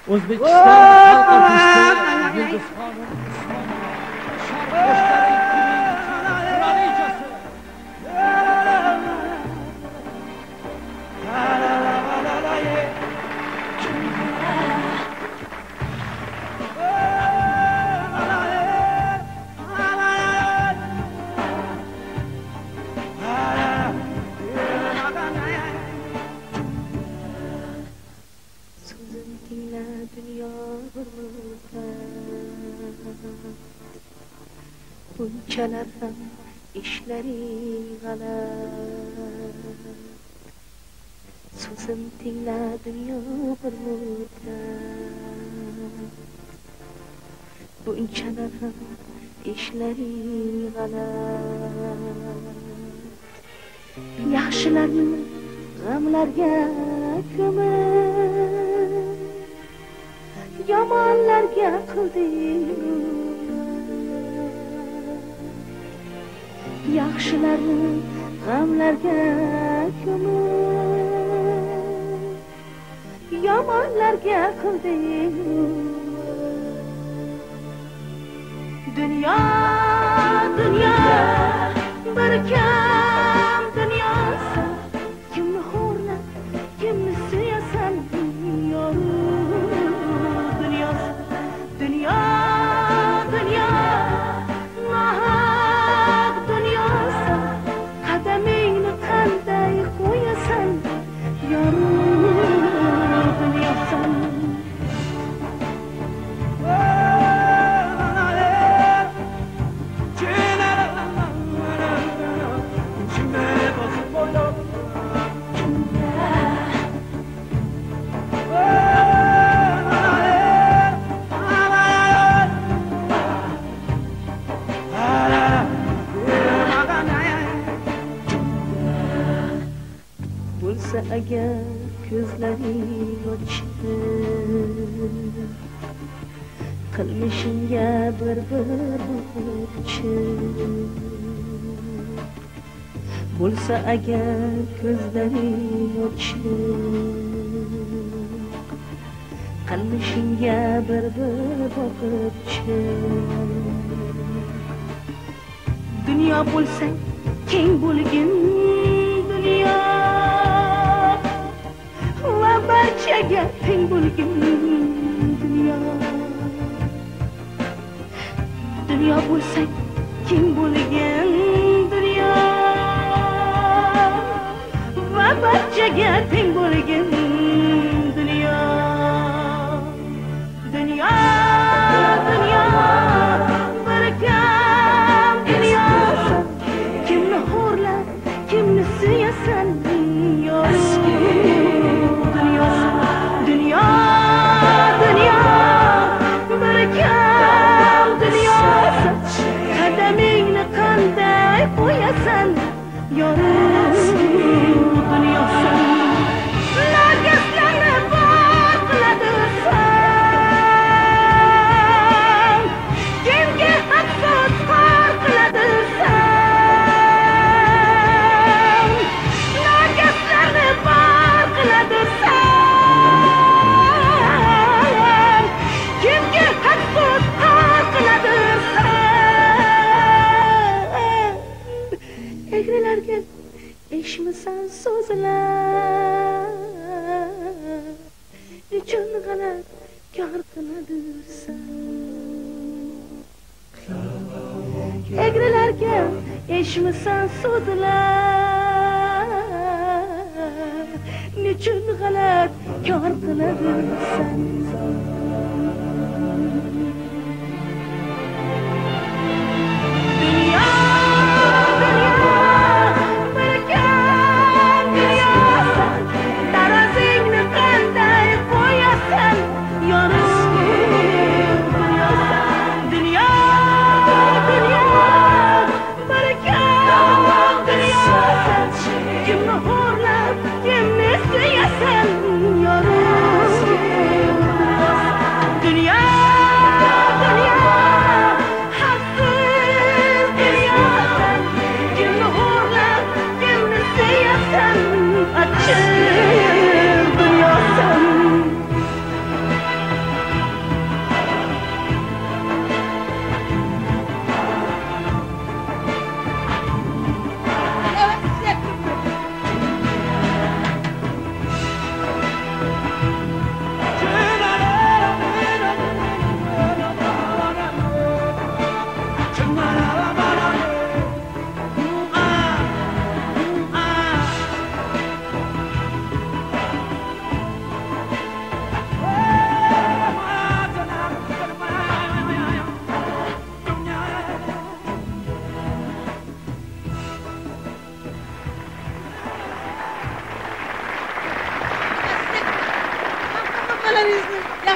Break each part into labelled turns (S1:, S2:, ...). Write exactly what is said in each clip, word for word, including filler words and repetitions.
S1: O'zbekiston xalq artisti Yulduzxonim Usmonova, Sharq qo'shiqlari ikki ming kralichasi.
S2: Bunchalar ham ishlaring g'alat, so'zim tingla dunyo bir muddat. Bunchalar ham ishlaring g'alat, yaxshilarni g'amlarga ko'mib, yomonlarga qilding. Yaxshilarni g'amlarga ko'mib, yomonlarga qilding. Dunyo, dunyo, bir kam dunyosi, kimni xo'rlab, kimni suyasan, dunyosi, dunyo, dunyo, qadamingni qanday qo'yasan, yorug' dunyosan. Bo'lsa agar ko'zlaring ochib, qilmishingga bir-bir boqmoqchi. Bo'lsa agar ko'zlaring ochib, qilmishingga bir-bir boqmoqchi. Dunyo bo'lsang keng bo'lgin, dunyo barchaga teng bo'lgin, dunyo. Dunyo bo'lsang keng bo'lgin, dunyo va barchaga teng bo'lgin, dunyo. Dunyo, dunyo, bir kam dunyosi, kimni xo'rlab, kimni suyasan, dunyo. Dunyo, dunyo, bir kam dunyosi, qadamingni qanday qo'yasan, yorug' dunyosan. Nargislarni bor qiladirsan, kimga afsus xor qiladirsan, nargislarni bor qiladirsan, kimga afsus xor qiladirsan. Egrilarga eshitmasan so'zlar, nechun g'alat kor qiladirsan. Egrilarga eshitmasan so'zlar, nechun g'alat kor qiladirsan. Dünya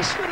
S2: yaxshi ko'raman.